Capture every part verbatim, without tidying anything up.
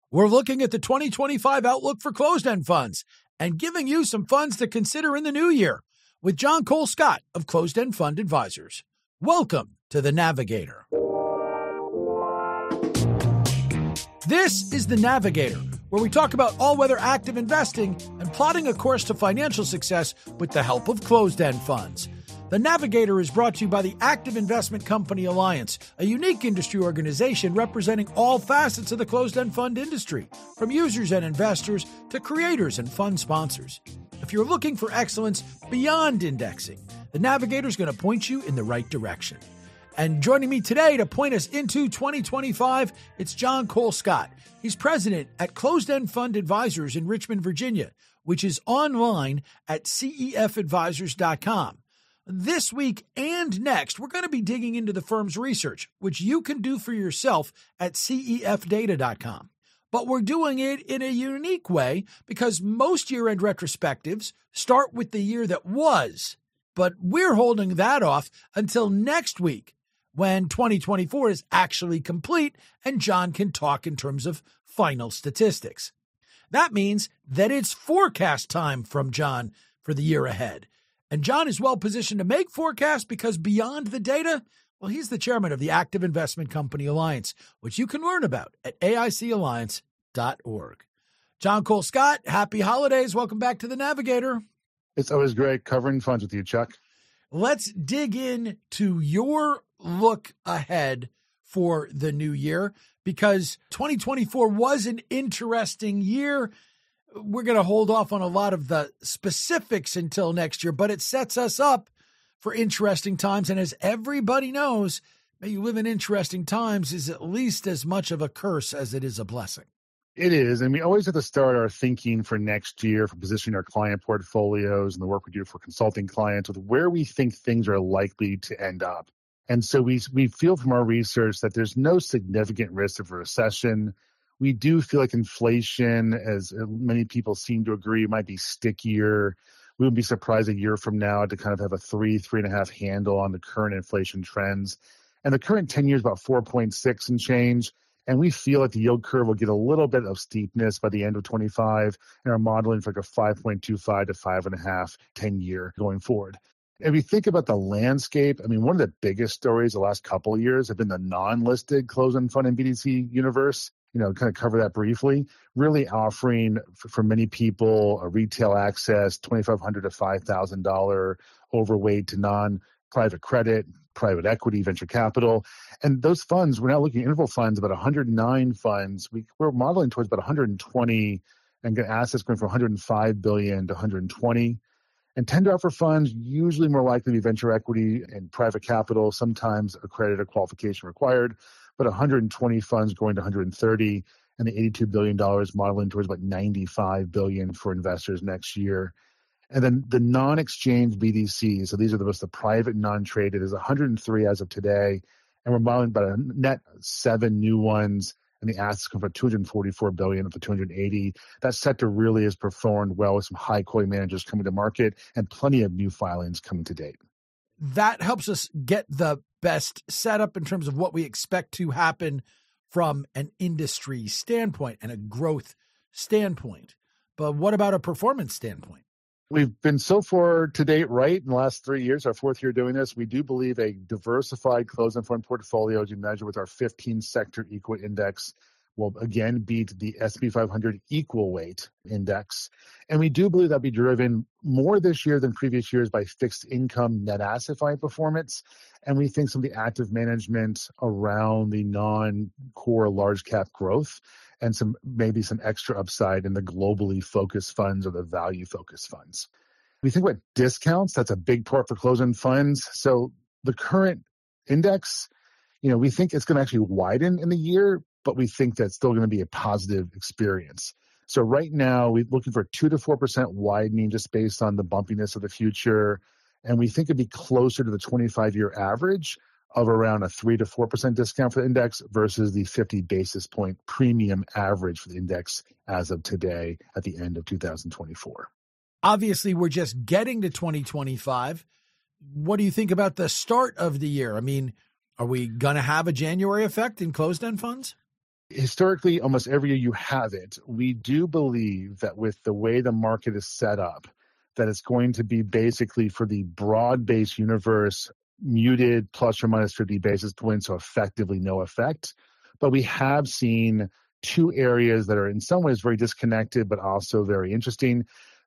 We're looking at the twenty twenty-five outlook for closed-end funds and giving you some funds to consider in the new year with John Cole Scott of Closed End Fund Advisors. Welcome to The Navigator. This is The Navigator, where we talk about all-weather active investing and plotting a course to financial success with the help of closed-end funds. The Navigator is brought to you by the Active Investment Company Alliance, a unique industry organization representing all facets of the closed-end fund industry, from users and investors to creators and fund sponsors. If you're looking for excellence beyond indexing, the Navigator is going to point you in the right direction. And joining me today to point us into twenty twenty-five, it's John Cole Scott. He's president at Closed End Fund Advisors in Richmond, Virginia, which is online at C E F advisors dot com. This week and next, we're going to be digging into the firm's research, which you can do for yourself at C E F data dot com. But we're doing it in a unique way because most year-end retrospectives start with the year that was. But we're holding that off until next week when twenty twenty-four is actually complete and John can talk in terms of final statistics. That means that it's forecast time from John for the year ahead. And John is well positioned to make forecasts because beyond the data, well, he's the chairman of the Active Investment Company Alliance, which you can learn about at A I C alliance dot org. John Cole Scott, happy holidays. Welcome back to The Navigator. It's always great covering funds with you, Chuck. Let's dig into your look ahead for the new year because twenty twenty-four was an interesting year. We're going to hold off on a lot of the specifics until next year, but it sets us up for interesting times. And as everybody knows, may you live in interesting times is at least as much of a curse as it is a blessing. It is. And we always have to start our thinking for next year, for positioning our client portfolios and the work we do for consulting clients with where we think things are likely to end up. And so we we feel from our research that there's no significant risk of a recession. We do feel like inflation, as many people seem to agree, might be stickier. We would be surprised a year from now to kind of have a three, three and a half handle on the current inflation trends. And the current ten year is about four point six and change. And we feel like the yield curve will get a little bit of steepness by the end of twenty-five. And our modeling for like a five point two five to five and a half ten year going forward. If we think about the landscape, I mean, one of the biggest stories the last couple of years have been the non-listed closed-end fund and B D C universe. You know, kind of cover that briefly, really offering for, for many people a retail access, twenty-five hundred dollars to five thousand dollars overweight to non-private credit, private equity, venture capital. And those funds, we're now looking at interval funds, about one hundred nine funds. We, we're modeling towards about one hundred twenty and get assets going from one hundred five billion dollars to one hundred twenty. And tend to offer funds usually more likely to be venture equity and private capital, sometimes accredited qualification required, but one hundred twenty funds going to one hundred thirty, and the eighty-two billion dollars modeling towards about ninety-five billion dollars for investors next year. And then the non-exchange B D Cs, so these are the most the private non-traded, is one hundred three as of today, and we're modeling about a net seven new ones, and the assets come from two hundred forty-four billion dollars up to two hundred eighty. That sector really has performed well with some high-quality managers coming to market and plenty of new filings coming to date. That helps us get the best setup in terms of what we expect to happen from an industry standpoint and a growth standpoint. But what about a performance standpoint? We've been so far to date right in the last three years, our fourth year doing this. We do believe a diversified closed-end fund portfolio, as you measure with our fifteen sector equal index, will again beat the S and P five hundred equal weight index. And we do believe that'll be driven more this year than previous years by fixed income net asset value performance. And we think some of the active management around the non-core large cap growth and some maybe some extra upside in the globally focused funds or the value focused funds. We think about discounts. That's a big part for closed-end funds. So the current index, you know, we think it's going to actually widen in the year, but we think that's still going to be a positive experience. So right now, we're looking for two to four percent widening just based on the bumpiness of the future. And we think it'd be closer to the twenty-five year average of around a three to four percent discount for the index versus the fifty basis point premium average for the index as of today at the end of two thousand twenty-four. Obviously, we're just getting to twenty twenty-five. What do you think about the start of the year? I mean, are we going to have a January effect in closed-end funds? Historically, almost every year you have it. We do believe that with the way the market is set up, that it's going to be basically for the broad-based universe, muted plus or minus fifty basis points, so effectively no effect. But we have seen two areas that are in some ways very disconnected, but also very interesting.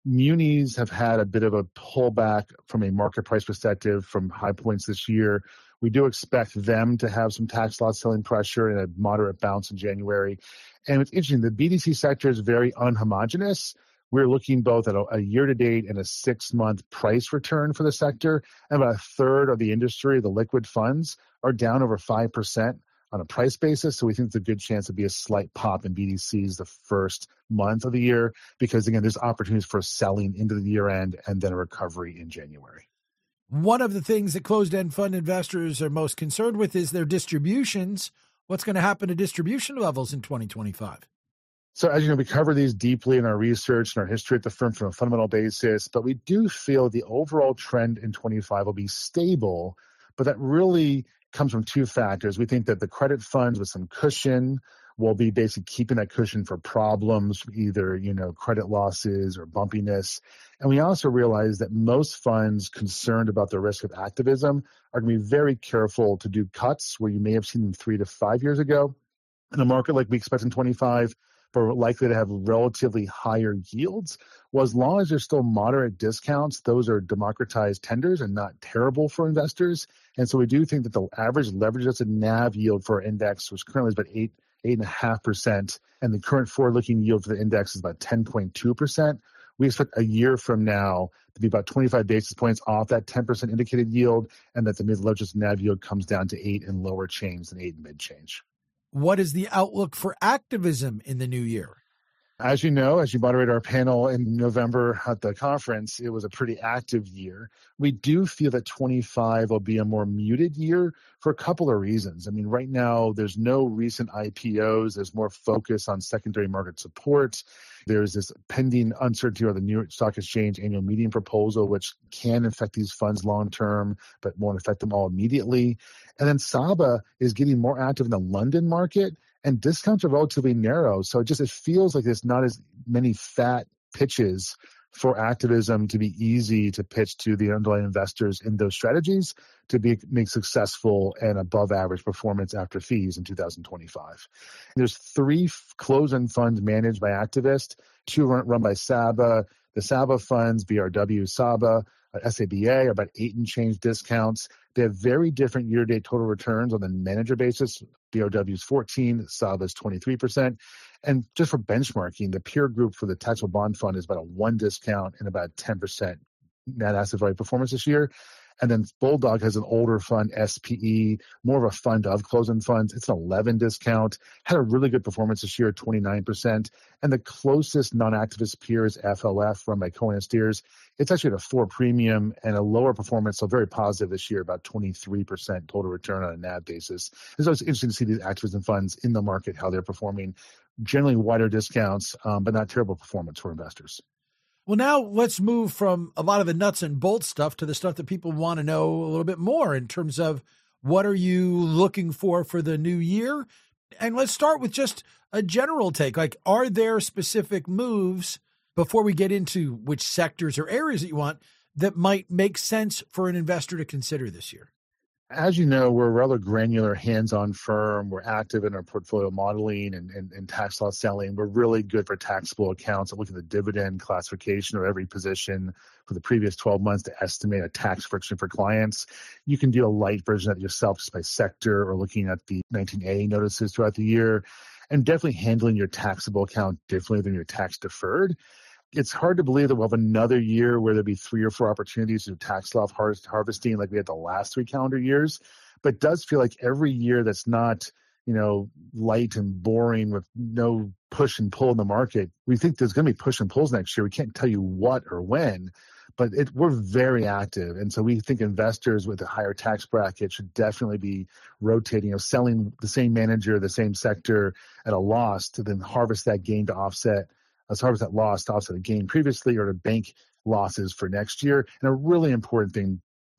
Munis have had a bit of a pullback from a market price perspective from high points this year. We do expect them to have some tax loss selling pressure and a moderate bounce in January. And it's interesting, the B D C sector is very unhomogeneous. We're looking both at a, a year-to-date and a six-month price return for the sector. And about a third of the industry, the liquid funds, are down over five percent on a price basis. So we think there's a good chance to be a slight pop in B D Cs the first month of the year because, again, there's opportunities for selling into the year end and then a recovery in January. One of the things that closed-end fund investors are most concerned with is their distributions. What's going to happen to distribution levels in twenty twenty-five? So as you know, we cover these deeply in our research and our history at the firm from a fundamental basis, but we do feel the overall trend in twenty-five will be stable, but that really comes from two factors. We think that the credit funds with some cushion will be basically keeping that cushion for problems, either, you know, credit losses or bumpiness. And we also realize that most funds concerned about the risk of activism are going to be very careful to do cuts where you may have seen them three to five years ago. In a market like we expect in twenty-five, but we're likely to have relatively higher yields. Well, as long as there's still moderate discounts, those are democratized tenders and not terrible for investors. And so we do think that the average leverage adjusted N A V yield for our index, which currently is about eight, eight and a half percent, and the current forward-looking yield for the index is about ten point two percent. We expect a year from now to be about twenty-five basis points off that ten percent indicated yield, and that the mid-leverage adjusted N A V yield comes down to eight in lower change than eight in mid-change. What is the outlook for activism in the new year? As you know, as you moderate our panel in November at the conference, it was a pretty active year. We do feel that twenty-five will be a more muted year for a couple of reasons. I mean, right now, there's no recent I P Os. There's more focus on secondary market support. There's this pending uncertainty over the New York Stock Exchange annual meeting proposal, which can affect these funds long-term, but won't affect them all immediately. And then S A B A is getting more active in the London market, and discounts are relatively narrow. So it just it feels like there's not as many fat pitches for activism to be easy to pitch to the underlying investors in those strategies to be make successful and above average performance after fees in two thousand twenty-five. There's three closed-end funds managed by activists, two run, run by S A B A. The S A B A funds, B R W, S A B A, S A B A, are about eight and change discounts. They have very different year-to-date total returns on the manager basis. B R W is fourteen, S A B A is twenty-three percent. And just for benchmarking, the peer group for the taxable bond fund is about a one discount and about ten percent net asset value performance this year. And then Bulldog has an older fund, S P E, more of a fund of closed-end funds. It's an eleven discount, had a really good performance this year, twenty-nine percent. And the closest non-activist peer is F L F, run by Cohen and Steers. It's actually at a four premium and a lower performance, so very positive this year, about twenty-three percent total return on a N A V basis. So it's interesting to see these activism funds in the market, how they're performing. Generally wider discounts, um, but not terrible performance for investors. Well, now let's move from a lot of the nuts and bolts stuff to the stuff that people want to know a little bit more in terms of what are you looking for for the new year? And let's start with just a general take. Like, are there specific moves, before we get into which sectors or areas that you want, that might make sense for an investor to consider this year? As you know, we're a rather granular hands-on firm. We're active in our portfolio modeling and, and, and tax loss selling. We're really good for taxable accounts and look at the dividend classification of every position for the previous twelve months to estimate a tax friction for clients. You can do a light version of it yourself just by sector or looking at the nineteen A notices throughout the year, and definitely handling your taxable account differently than your tax deferred. It's hard to believe that we'll have another year where there'll be three or four opportunities to do tax loss har- harvesting like we had the last three calendar years. But it does feel like every year that's not, you know, light and boring with no push and pull in the market, we think there's going to be push and pulls next year. We can't tell you what or when, but it, we're very active. And so we think investors with a higher tax bracket should definitely be rotating, you know, selling the same manager, the same sector at a loss to then harvest that gain to offset Let's harvest that loss to offset a gain previously or to bank losses for next year. And a really important thing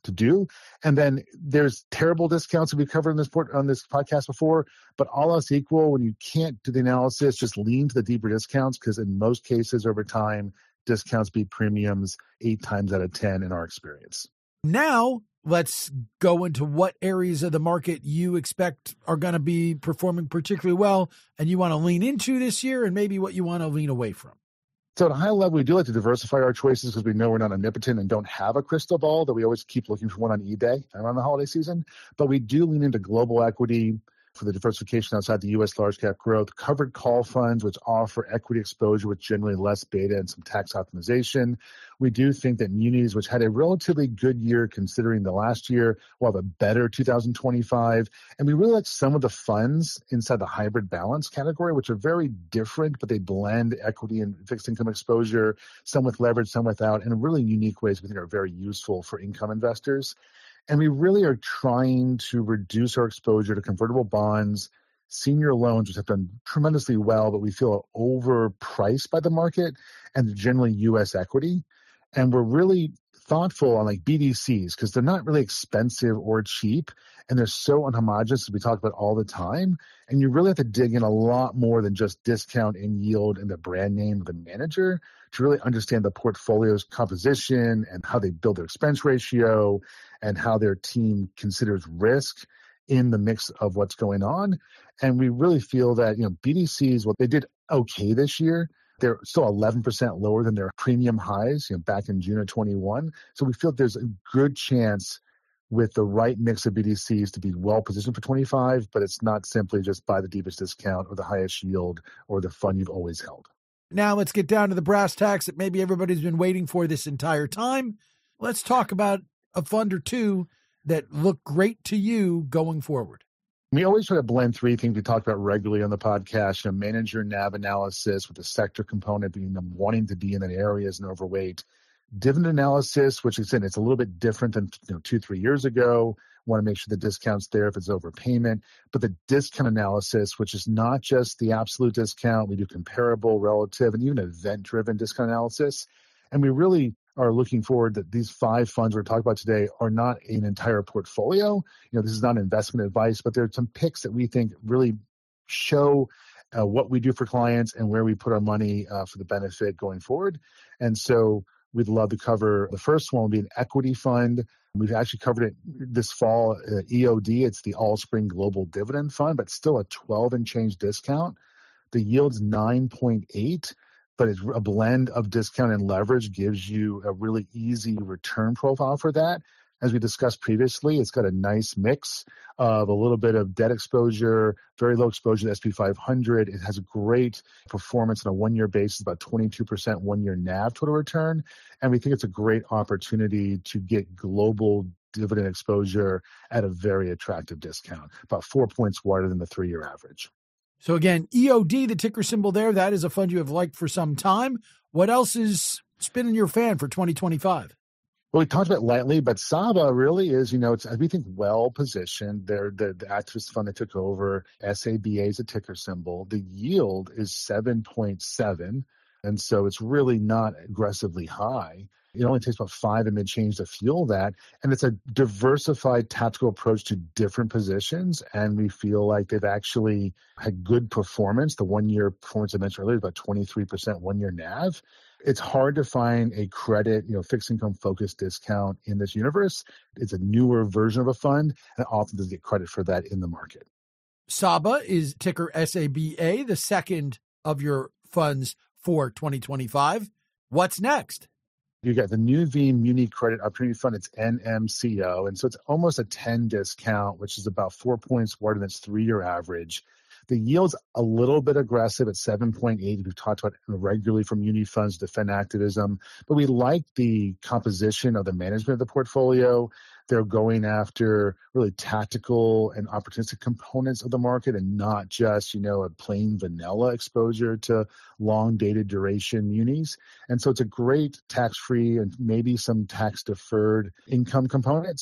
to do. And then there's terrible discounts that we've covered in this port, on this podcast before, but all else equal, when you can't do the analysis, just lean to the deeper discounts, because in most cases over time, discounts beat premiums eight times out of ten in our experience. Now, let's go into what areas of the market you expect are going to be performing particularly well and you want to lean into this year, and maybe what you want to lean away from. So at a high level, we do like to diversify our choices because we know we're not omnipotent and don't have a crystal ball, that we always keep looking for one on eBay around the holiday season. But we do lean into global equity for the diversification outside the U S large cap growth, covered call funds, which offer equity exposure with generally less beta and some tax optimization. We do think that munis, which had a relatively good year considering the last year, will have a better two thousand twenty-five. And we really like some of the funds inside the hybrid balance category, which are very different, but they blend equity and fixed income exposure, some with leverage, some without, in really unique ways we think are very useful for income investors. And we really are trying to reduce our exposure to convertible bonds, senior loans, which have done tremendously well, but we feel are overpriced by the market, and generally U S equity. And we're really thoughtful on like B D Cs because they're not really expensive or cheap, and they're so unhomogeneous, as we talk about all the time. And you really have to dig in a lot more than just discount and yield and the brand name of the manager to really understand the portfolio's composition and how they build their expense ratio and how their team considers risk in the mix of what's going on. And we really feel that, you know, B D Cs, well, they did okay this year. They're still eleven percent lower than their premium highs, you know, back in June of twenty-one. So we feel there's a good chance with the right mix of B D Cs to be well positioned for twenty-five, but it's not simply just buy the deepest discount or the highest yield or the fund you've always held. Now let's get down to the brass tacks that maybe everybody's been waiting for this entire time. Let's talk about a fund or two that look great to you going forward. We always try to blend three things we talk about regularly on the podcast: you know, manage your N A V analysis with the sector component being them wanting to be in that area as an overweight. Dividend analysis, which is in, it's a little bit different than you know two, three years ago. Want to make sure the discount's there if it's overpayment. But the discount analysis, which is not just the absolute discount, we do comparable, relative, and even event-driven discount analysis. And we really are looking forward that these five funds we're talking about today are not an entire portfolio. You know, this is not investment advice, but there are some picks that we think really show uh, what we do for clients and where we put our money uh, for the benefit going forward. And so we'd love to cover the first one will be an equity fund. We've actually covered it this fall, uh, E O D. It's the All Spring Global Dividend Fund, but still a twelve and change discount. The yield's nine point eight, but it's a blend of discount and leverage gives you a really easy return profile for that. As we discussed previously, it's got a nice mix of a little bit of debt exposure, very low exposure to the S and P five hundred. It has a great performance on a one-year basis, about twenty-two percent one-year N A V total return. And we think it's a great opportunity to get global dividend exposure at a very attractive discount, about four points wider than the three-year average. So again, E O D, the ticker symbol there, that is a fund you have liked for some time. What else is spinning your fan for twenty twenty-five? Well, we talked about it lightly, but Saba really is, you know, it's, we think, well positioned. They're the, the activist fund that took over. S A B A is a ticker symbol. The yield is seven point seven, and so it's really not aggressively high. It only takes about five and mid-change to fuel that, and it's a diversified tactical approach to different positions, and we feel like they've actually had good performance. The one-year performance I mentioned earlier is about twenty-three percent one-year N A V. It's hard to find a credit, you know, fixed income focused discount in this universe. It's a newer version of a fund, and often doesn't get credit for that in the market. Saba is ticker S A B A, the second of your funds for twenty twenty-five. What's next? You got the Nuveen Muni Credit Opportunity Fund. It's N M C O. And so it's almost a ten discount, which is about four points wider than its three-year average. The yield's a little bit aggressive at seven point eight. We've talked about regularly from muni funds, defend activism. But we like the composition of the management of the portfolio. They're going after really tactical and opportunistic components of the market and not just, you know, a plain vanilla exposure to long dated duration munis. And so it's a great tax-free and maybe some tax-deferred income components.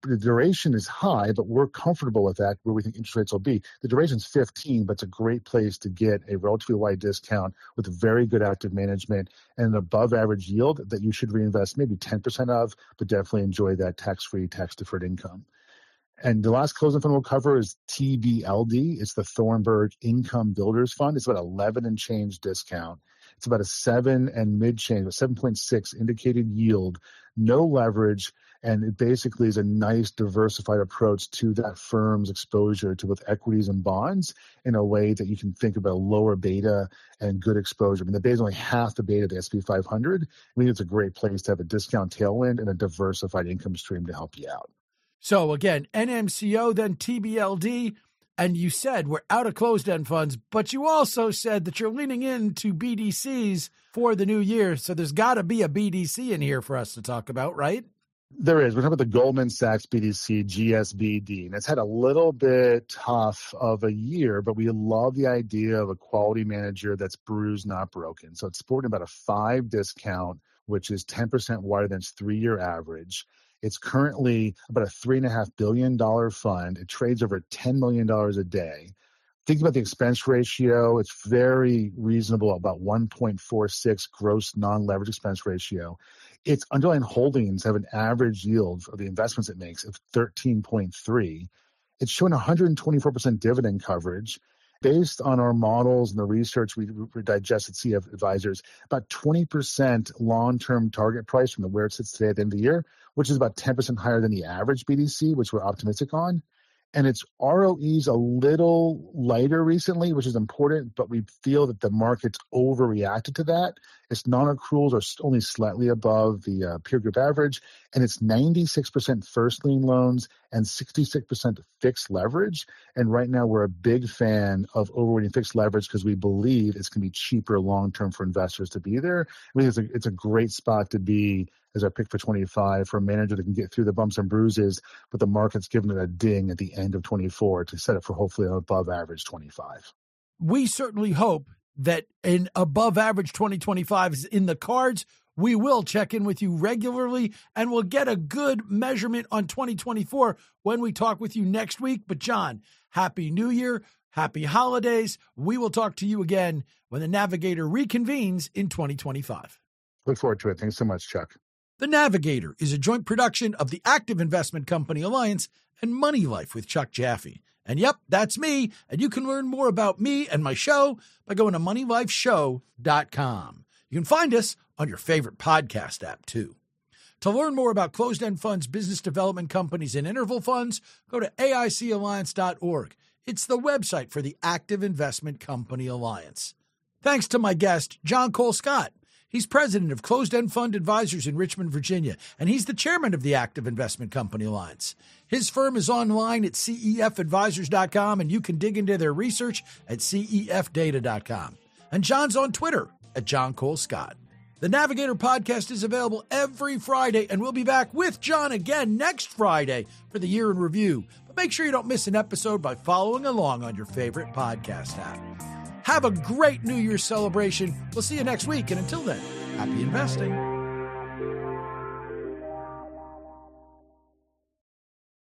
the duration is high, but we're comfortable with that where we think interest rates will be. The duration is fifteen, but it's a great place to get a relatively wide discount with very good active management and an above average yield that you should reinvest maybe ten percent of, but definitely enjoy that tax-free, tax-deferred income. And the last closing fund we'll cover is T B L D. It's the Thornburg Income Builders Fund. It's about eleven and change discount. It's about a seven and mid-change, a seven point six indicated yield, no leverage, and it basically is a nice diversified approach to that firm's exposure to both equities and bonds in a way that you can think about lower beta and good exposure. I mean, the beta is only half the beta of the S and P five hundred. I mean, it's a great place to have a discount tailwind and a diversified income stream to help you out. So again, N M C O, then T B L D, and you said we're out of closed-end funds, but you also said that you're leaning into B D Cs for the new year. So there's got to be a B D C in here for us to talk about, right? There is. We're talking about the Goldman Sachs B D C, G S B D. And it's had a little bit tough of a year, but we love the idea of a quality manager that's bruised, not broken. So it's sporting about a five discount, which is ten percent wider than its three-year average. It's currently about a three point five billion dollars fund. It trades over ten million dollars a day. Think about the expense ratio. It's very reasonable, about one point four six gross non-leverage expense ratio. Its underlying holdings have an average yield of the investments it makes of thirteen point three. It's showing one hundred twenty-four percent dividend coverage. Based on our models and the research we, we digest at C F Advisors, about twenty percent long-term target price from the where it sits today at the end of the year, which is about ten percent higher than the average B D C, which we're optimistic on. And its R O E's a little lighter recently, which is important, but we feel that the market's overreacted to that. Its non-accruals are only slightly above the uh, peer group average, and it's ninety-six percent first lien loans and sixty-six percent fixed leverage. And right now we're a big fan of overweighting fixed leverage because we believe it's going to be cheaper long-term for investors to be there. I mean, it's a, it's a great spot to be as our pick for twenty-five for a manager that can get through the bumps and bruises, but the market's given it a ding at the end of twenty-four to set it for hopefully an above average twenty-five. We certainly hope that an above average twenty twenty-five is in the cards. We will check in with you regularly, and we'll get a good measurement on twenty twenty-four when we talk with you next week. But John, Happy New Year, Happy Holidays. We will talk to you again when the Navigator reconvenes in twenty twenty-five. Look forward to it. Thanks so much, Chuck. The Navigator is a joint production of the Active Investment Company Alliance and Money Life with Chuck Jaffe. And yep, that's me. And you can learn more about me and my show by going to money life show dot com. You can find us on your favorite podcast app, too. To learn more about closed-end funds, business development companies, and interval funds, go to A I C alliance dot org. It's the website for the Active Investment Company Alliance. Thanks to my guest, John Cole Scott. He's president of Closed End Fund Advisors in Richmond, Virginia, and he's the chairman of the Active Investment Company Alliance. His firm is online at C E F advisors dot com, and you can dig into their research at C E F data dot com. And John's on Twitter at John Cole Scott. The Navigator podcast is available every Friday, and we'll be back with John again next Friday for the year in review. But make sure you don't miss an episode by following along on your favorite podcast app. Have a great New Year's celebration. We'll see you next week. And until then, happy investing.